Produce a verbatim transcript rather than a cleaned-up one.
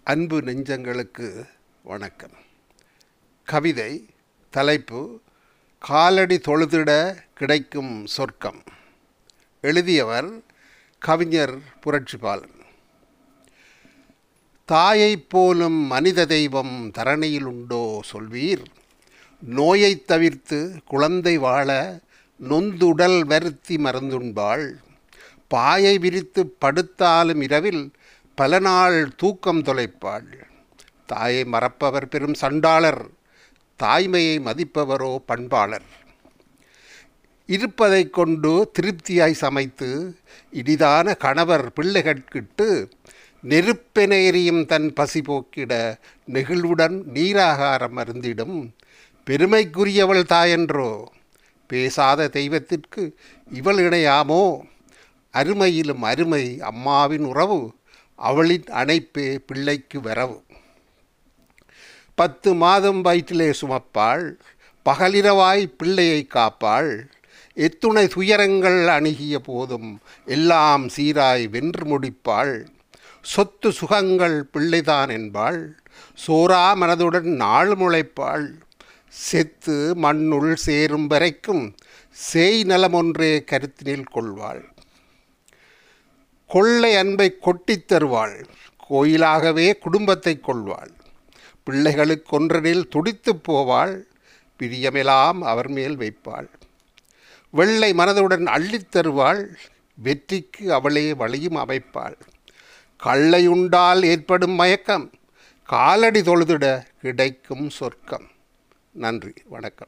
அன்பு நெஞ்சங்களுக்கு வணக்கம். கவிதை தலைப்பு காலடி தொழுதிட கிடைக்கும் சொர்க்கம். எழுதியவர் கவிஞர் புரட்சிபாலன். தாயைப் போலும் மனித தெய்வம் தரணியில் உண்டோ சொல்வீர். நோயைத் தவிர்த்து குழந்தை வாழ நொந்துடல் வருத்தி மருந்துண்பாள். பாயை விரித்து படுத்தாலும் இரவில் பல நாள் தூக்கம் தொலைப்பாள். தாயை மறப்பவர் பெரும் சண்டாளர், தாய்மையை மதிப்பவரோ பண்பாளர். இருப்பதை கொண்டு திருப்தியாய் சமைத்து இனிதான கணவர் பிள்ளைகட்கிட்டு நெருப்பென எரியும் தன் பசி போக்கிட நெகிழ்வுடன் நீராகாரம் அருந்திடும் பெருமைக்குரியவள் தாயென்றோ. பேசாத தெய்வத்திற்கு இவள் இணையாமோ. அருமையிலும் அருமை அம்மாவின் உறவு, அவளின் அணைப்பே பிள்ளைக்கு வரவு. பத்து மாதம் வயிற்றிலே சுமப்பாள், பகலிரவாய் பிள்ளையை காப்பாள். எத்துணை துயரங்கள் அணுகிய போதும் எல்லாம் சீராய் வென்று முடிப்பாள். சொத்து சுகங்கள் பிள்ளைதான் என்பாள், சோரா மனதுடன் நாள் முளைப்பாள். செத்து மண்ணுள் சேரும் வரைக்கும் சேய் நலமொன்றே கருத்தினில் கொள்வாள். கொள்ளை அன்பை கொட்டித் தருவாள், கோயிலாகவே குடும்பத்தை கொள்வாள். பிள்ளைகளுக்கொன்றனில் துடித்து போவாள், பிரியமெல்லாம் அவர் மேல் வைப்பாள். வெள்ளை மனதுடன் அள்ளித் தருவாள், வெற்றிக்கு அவளே வழியும் அமைப்பாள். கள்ளையுண்டால் ஏற்படும் மயக்கம், காலடி தொழுதிட கிடைக்கும் சொர்க்கம். நன்றி, வணக்கம்.